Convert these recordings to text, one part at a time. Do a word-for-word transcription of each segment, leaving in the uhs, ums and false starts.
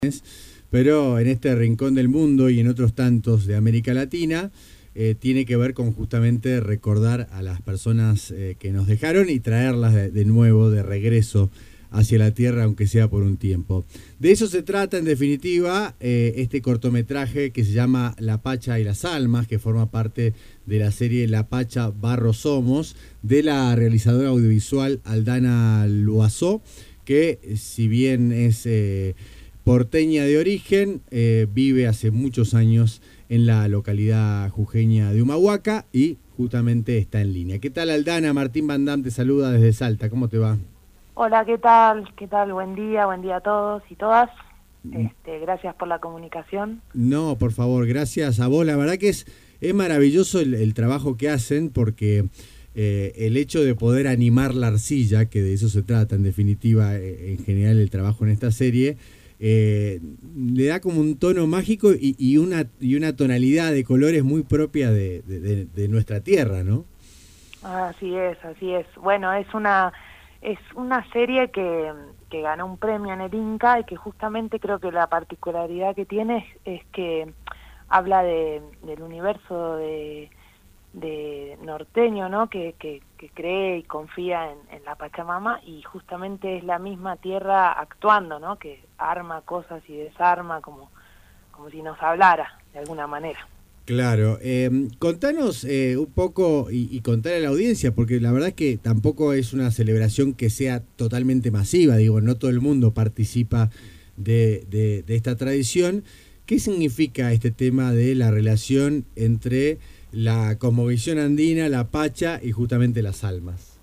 pero en este rincón del mundo y en otros tantos de América Latina, eh, tiene que ver con justamente recordar a las personas eh, que nos dejaron y traerlas de, de nuevo, de regreso hacia la tierra, aunque sea por un tiempo. De eso se trata, en definitiva, eh, este cortometraje que se llama La Pacha y las Almas, que forma parte de la serie La Pacha Barro Somos, de la realizadora audiovisual Aldana Loazó, que si bien es eh, porteña de origen, eh, vive hace muchos años en la localidad jujeña de Humahuaca y justamente está en línea. ¿Qué tal, Aldana? Martín Van Dam te saluda desde Salta. ¿Cómo te va? Hola, ¿qué tal? ¿Qué tal? Buen día, buen día a todos y todas. Este, gracias por la comunicación. No, por favor, gracias a vos. La verdad que es, es maravilloso el, el trabajo que hacen, porque eh, el hecho de poder animar la arcilla, que de eso se trata en definitiva, eh, en general el trabajo en esta serie, eh, le da como un tono mágico y, y, una, y una tonalidad de colores muy propia de, de, de, de nuestra tierra, ¿no? Así es, así es. Bueno, es una... Es una serie que, que ganó un premio en el Inca y que justamente creo que la particularidad que tiene es, es que habla de, del universo de, de norteño, ¿no? Que, que, que cree y confía en, en la Pachamama, y justamente es la misma tierra actuando, ¿no? Que arma cosas y desarma como, como si nos hablara de alguna manera. Claro, eh, contanos eh, un poco y, y contar a la audiencia, porque la verdad es que tampoco es una celebración que sea totalmente masiva, digo, no todo el mundo participa de, de, de esta tradición. ¿Qué significa este tema de la relación entre la cosmovisión andina, la pacha y justamente las almas?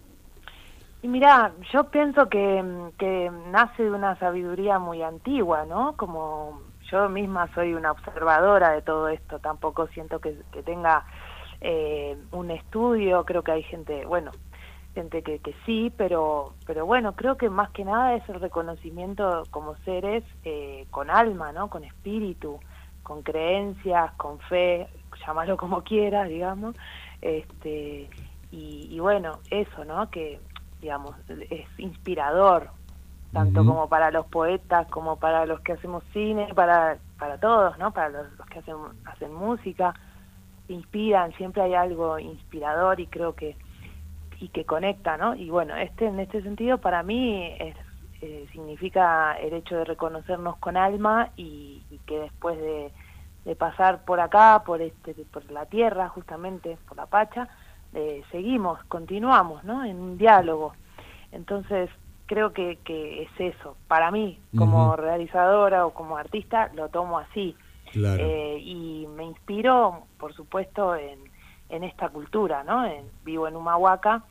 Y mirá, yo pienso que, que nace de una sabiduría muy antigua, ¿no? Como yo misma soy una observadora de todo esto, tampoco siento que, que tenga eh, un estudio, creo que hay gente, bueno, gente que, que sí, pero pero bueno, creo que más que nada es el reconocimiento como seres eh, con alma, ¿no? Con espíritu, con creencias, con fe, llámalo como quieras, digamos, este y, y bueno, eso, ¿no? Que digamos, es inspirador, tanto uh-huh. como para los poetas, como para los que hacemos cine, para para todos, ¿no? Para los, los que hacen, hacen música, inspiran, siempre hay algo inspirador y creo que y que conecta, ¿no? Y bueno, este en este sentido para mí es, eh, significa el hecho de reconocernos con alma y, y que después de, de pasar por acá, por este por la tierra, justamente, por la Pacha, eh, seguimos, continuamos, ¿no? En un diálogo. Entonces, creo que, que es eso. Para mí, como uh-huh. realizadora o como artista, lo tomo así. Claro. Eh, y me inspiro, por supuesto, en, en esta cultura, ¿no? En, vivo en Humahuaca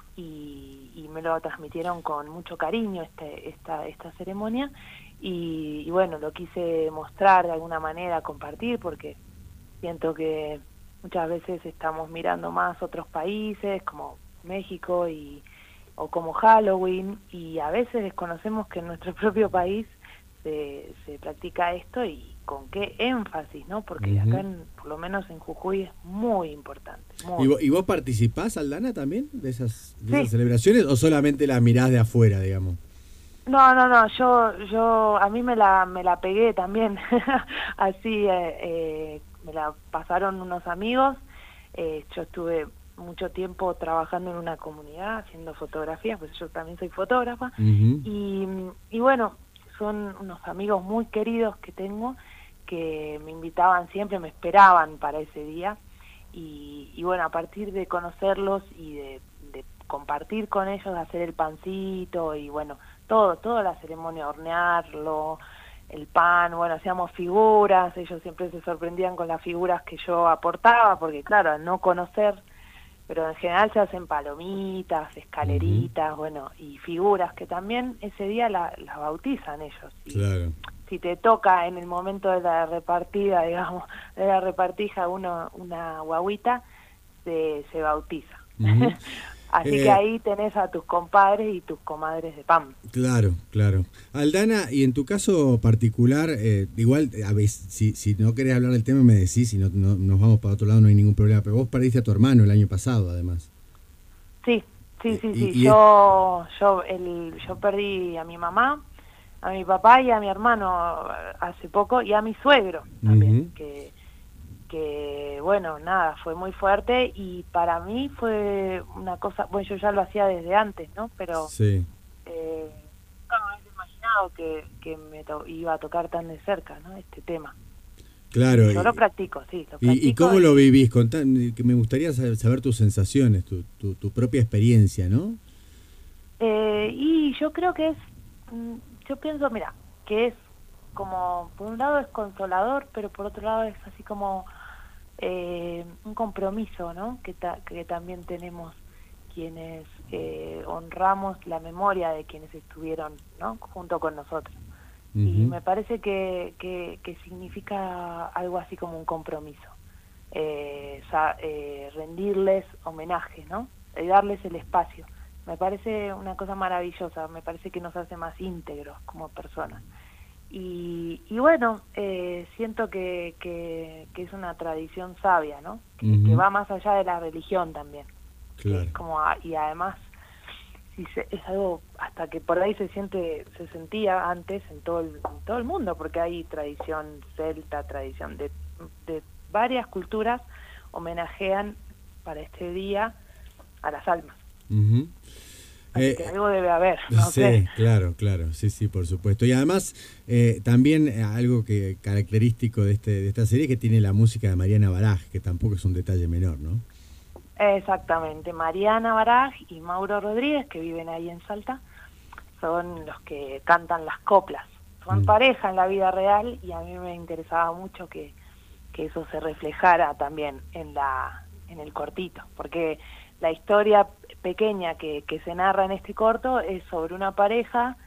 y, y me lo transmitieron con mucho cariño este, esta, esta ceremonia. Y, y bueno, lo quise mostrar de alguna manera, compartir, porque siento que muchas veces estamos mirando más otros países, como México y o como Halloween, y a veces desconocemos que en nuestro propio país se, se practica esto y con qué énfasis, ¿no? Porque uh-huh. acá, en, por lo menos en Jujuy, es muy importante. Muy ¿Y, vos, ¿Y vos participás, Aldana, también de esas, de sí. esas celebraciones o solamente las mirás de afuera, digamos? No, no, no, yo, yo, a mí me la, me la pegué también, así, eh, eh, me la pasaron unos amigos, eh, yo estuve mucho tiempo trabajando en una comunidad, haciendo fotografías, pues yo también soy fotógrafa, uh-huh. y, y bueno, son unos amigos muy queridos que tengo, que me invitaban siempre, me esperaban para ese día, y, y bueno, a partir de conocerlos y de, de compartir con ellos, de hacer el pancito, y bueno, todo, toda la ceremonia, hornearlo, el pan, bueno, hacíamos figuras, ellos siempre se sorprendían con las figuras que yo aportaba, porque claro, al no conocer, pero en general se hacen palomitas, escaleritas, uh-huh. bueno, y figuras que también ese día las la bautizan ellos. Y claro. Si te toca en el momento de la repartida, digamos, de la repartija uno, una guaguita, se, se bautiza. Uh-huh. Así eh, que ahí tenés a tus compadres y tus comadres de pan. Claro, claro. Aldana, y en tu caso particular, eh, igual, a ver, si, si no querés hablar del tema me decís, si no, no nos vamos para otro lado no hay ningún problema, pero vos perdiste a tu hermano el año pasado, además. Sí, sí, sí, eh, sí. Y, y yo, es... yo, el, yo perdí a mi mamá a mi papá y a mi hermano hace poco, y a mi suegro también, uh-huh. que, que, bueno, nada, fue muy fuerte, y para mí fue una cosa, bueno, yo ya lo hacía desde antes, ¿no? Pero sí. eh, no me había imaginado que, que me to- iba a tocar tan de cerca, ¿no? Este tema. Claro. Yo y, lo practico, sí. Lo y, practico ¿Y cómo y, lo vivís? Contá, que me gustaría saber, saber tus sensaciones, tu, tu, tu propia experiencia, ¿no? Eh, y yo creo que es, yo pienso, mira, que es como, por un lado es consolador, pero por otro lado es así como eh, un compromiso, ¿no? Que, ta, que también tenemos quienes eh, honramos la memoria de quienes estuvieron, ¿no? Junto con nosotros. Uh-huh. Y me parece que, que, que significa algo así como un compromiso, eh, sa, eh, rendirles homenaje, ¿no? Y darles el espacio. Me parece una cosa maravillosa, me parece que nos hace más íntegros como personas. Y, y bueno, eh, siento que, que, que es una tradición sabia, ¿no? Que, uh-huh. que va más allá de la religión también. Claro. Que es como, y además, si se, es algo hasta que por ahí se siente, se sentía antes en todo el, en todo el mundo, porque hay tradición celta, tradición de, de varias culturas homenajean para este día a las almas. Uh-huh. Así eh, que algo debe haber, no sí, sé. claro, claro, sí, sí, por supuesto. Y además, eh, también eh, algo que característico de este de esta serie es que tiene la música de Mariana Baraj, que tampoco es un detalle menor, ¿no? Exactamente, Mariana Baraj y Mauro Rodríguez, que viven ahí en Salta, son los que cantan las coplas. Son mm. pareja en la vida real, y a mí me interesaba mucho que, que eso se reflejara también en la en el cortito, porque la historia pequeña que, que se narra en este corto es sobre una pareja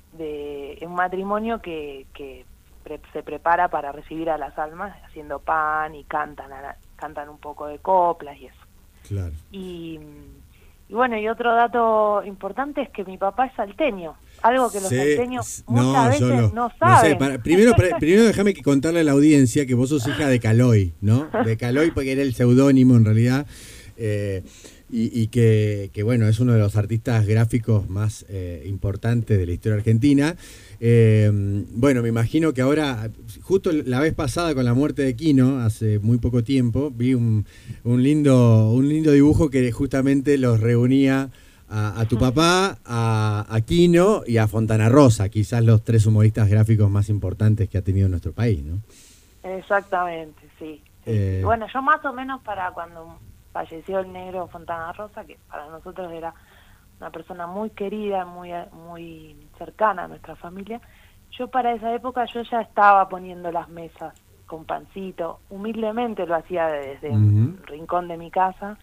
de un matrimonio que, que pre, se prepara para recibir a las almas haciendo pan y cantan a la, cantan un poco de coplas y eso. Claro. Y, y bueno, y otro dato importante es que mi papá es salteño, algo que los sí, salteños no, muchas veces lo, no saben. No sé, para, primero, para, primero déjame que contarle a la audiencia que vos sos hija de Caloi, ¿no? De Caloi, porque era el seudónimo en realidad. Eh, Y, y que, que, bueno, es uno de los artistas gráficos más eh, importantes de la historia argentina. Eh, bueno, me imagino que ahora, justo la vez pasada con la muerte de Quino, hace muy poco tiempo, vi un, un, lindo, un lindo dibujo que justamente los reunía a, a tu papá, a, a Quino y a Fontana Rosa, quizás los tres humoristas gráficos más importantes que ha tenido nuestro país, ¿no? Exactamente, sí. sí. Eh, bueno, yo más o menos para cuando falleció el negro Fontana Rosa, que para nosotros era una persona muy querida, muy muy cercana a nuestra familia, yo para esa época yo ya estaba poniendo las mesas con pancito, humildemente lo hacía desde uh-huh. un rincón de mi casa,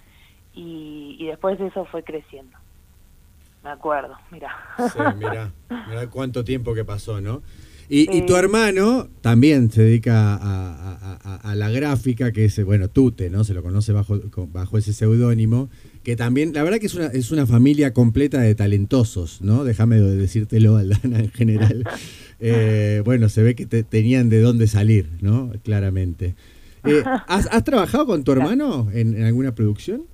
y, y después eso fue creciendo. Me acuerdo, mira. Sí, mira, mira cuánto tiempo que pasó, ¿no? Y, y tu hermano también se dedica a, a, a, a la gráfica, que es, bueno, Tute, ¿no? Se lo conoce bajo, bajo ese seudónimo, que también, la verdad que es una, es una familia completa de talentosos, ¿no? Déjame decírtelo, Aldana, en general. Eh, bueno, se ve que te, tenían de dónde salir, ¿no? Claramente. Eh, ¿has, ¿Has trabajado con tu hermano en, en alguna producción?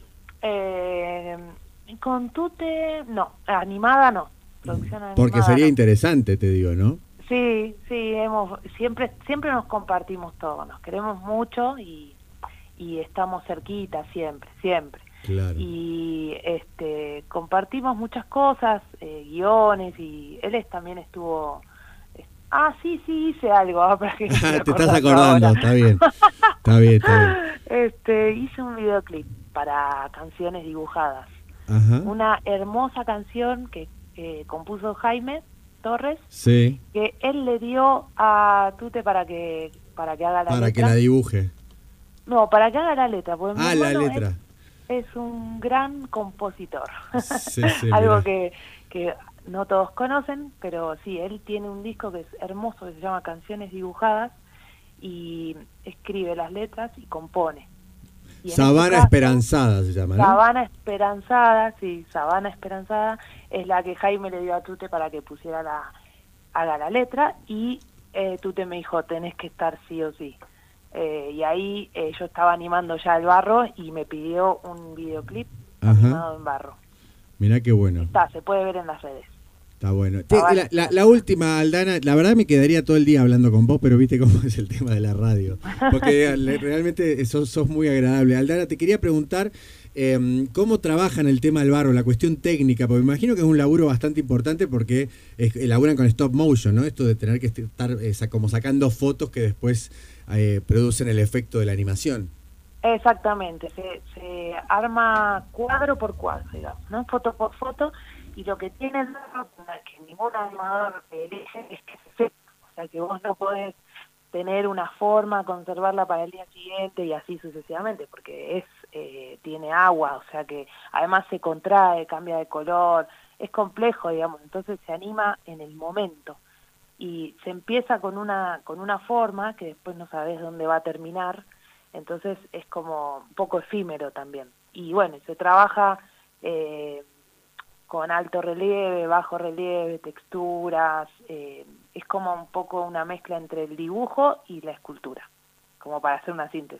Eh, con Tute, no, animada no. Producción animada, porque sería no. Interesante, te digo, ¿no? Sí, sí, hemos siempre siempre nos compartimos todo, nos queremos mucho y, y estamos cerquita siempre, siempre. Claro. Y este compartimos muchas cosas, eh, guiones, y él es, también estuvo... Eh, ah, sí, sí, hice algo. Ah, para que te estás acordando, ahora. Está bien, está bien, está bien. Este, hice un videoclip para canciones dibujadas. Ajá. Una hermosa canción que eh, compuso Jaime Torres, sí. que él le dio a Tute para que para que haga la para letra. Para que la dibuje. No, para que haga la letra. Porque ah, la letra. Es, es un gran compositor. Sí, sí, algo que, que no todos conocen, pero sí, él tiene un disco que es hermoso, que se llama Canciones Dibujadas, y escribe las letras y compone. Y Sabana este caso, Esperanzada se llama, ¿no? Sabana Esperanzada, sí, Sabana Esperanzada es la que Jaime le dio a Tute para que pusiera la, haga la letra, y eh, Tute me dijo, tenés que estar sí o sí. Eh, y ahí eh, yo estaba animando ya el barro y me pidió un videoclip Ajá. animado en barro. Mirá qué bueno. Está, se puede ver en las redes. Está bueno. Te, la, la, la última, Aldana, la verdad me quedaría todo el día hablando con vos, pero viste cómo es el tema de la radio. Porque realmente sos, sos muy agradable. Aldana, te quería preguntar eh, cómo trabajan el tema del barro, la cuestión técnica, porque me imagino que es un laburo bastante importante porque es, elaboran con stop motion, ¿no? Esto de tener que estar eh, como sacando fotos que después eh, producen el efecto de la animación. Exactamente, se, se arma cuadro por cuadro, digamos, ¿no? Foto por foto. Y lo que tiene el barro, que ningún animador elige, es que se seca. O sea, que vos no podés tener una forma, conservarla para el día siguiente y así sucesivamente, porque es eh, tiene agua, o sea que además se contrae, cambia de color, es complejo, digamos, entonces se anima en el momento. Y se empieza con una, con una forma que después no sabés dónde va a terminar, entonces es como un poco efímero también. Y bueno, se trabaja... Eh, con alto relieve, bajo relieve, texturas, eh, es como un poco una mezcla entre el dibujo y la escultura, como para hacer una síntesis.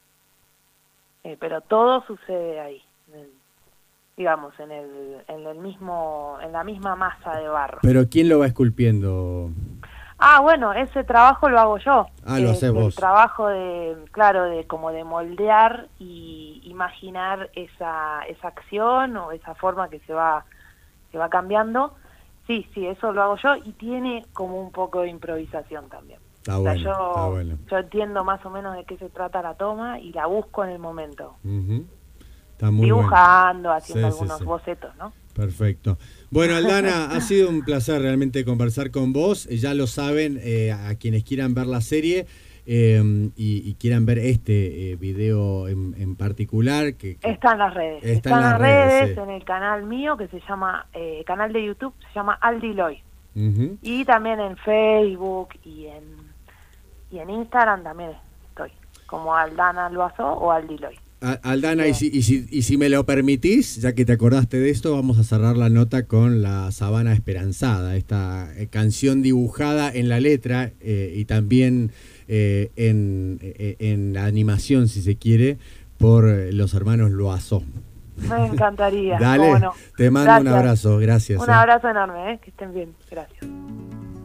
Eh, pero todo sucede ahí, en el, digamos, en el, en el mismo, en la misma masa de barro. Pero ¿quién lo va esculpiendo? Ah, bueno, ese trabajo lo hago yo. Ah, lo haces vos. El trabajo de, claro, de como de moldear y imaginar esa esa acción o esa forma que se va se va cambiando. Sí, sí, eso lo hago yo y tiene como un poco de improvisación también. Está o sea, bueno, yo, está bueno. yo entiendo más o menos de qué se trata la toma y la busco en el momento. Uh-huh. Está muy dibujando, bueno. haciendo sí, algunos sí, sí. bocetos, ¿no? Perfecto. Bueno, Aldana, ha sido un placer realmente conversar con vos. Ya lo saben, eh, a quienes quieran ver la serie eh, y, y quieran ver este eh, video en, en particular. Que, que está en las redes. Está, está en las redes, redes sí. En el canal mío que se llama, eh, canal de YouTube, se llama Aldi Loy. Uh-huh. Y también en Facebook y en, y en Instagram también estoy, como Aldana Loazó o Aldi Loy. Aldana, y si, y, si, y si me lo permitís, ya que te acordaste de esto, vamos a cerrar la nota con La Sabana Esperanzada, esta eh, canción dibujada en la letra eh, y también eh, en, eh, en la animación, si se quiere, por los hermanos Loazó. Me encantaría. Dale, no. te mando gracias. Un abrazo, gracias. Un eh. abrazo enorme, eh, que estén bien, gracias.